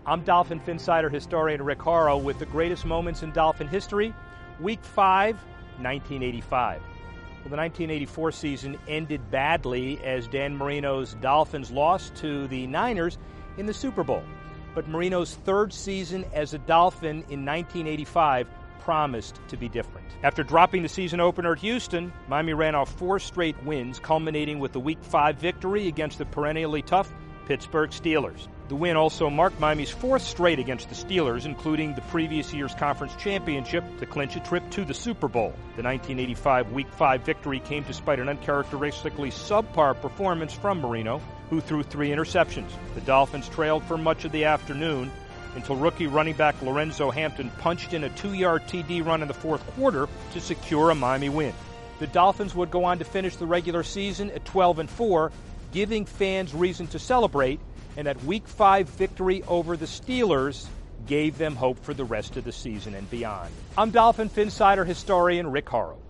I'm Dolphin Phinsider historian Rick Horrow with the greatest moments in Dolphin history. Week 5, 1985. Well, the 1984 season ended badly as Dan Marino's Dolphins lost to the Niners in the Super Bowl. But Marino's third season as a Dolphin in 1985 promised to be different. After dropping the season opener at Houston, Miami ran off 4 straight wins, culminating with the Week 5 victory against the perennially tough Pittsburgh Steelers. The win also marked Miami's 4th straight against the Steelers, including the previous year's conference championship to clinch a trip to the Super Bowl. The 1985 Week 5 victory came despite an uncharacteristically subpar performance from Marino, who threw 3 interceptions. The Dolphins trailed for much of the afternoon until rookie running back Lorenzo Hampton punched in a 2-yard TD run in the fourth quarter to secure a Miami win. The Dolphins would go on to finish the regular season at 12-4, giving fans reason to celebrate, and that Week 5 victory over the Steelers gave them hope for the rest of the season and beyond. I'm Dolphin Phinsider historian Rick Horrow.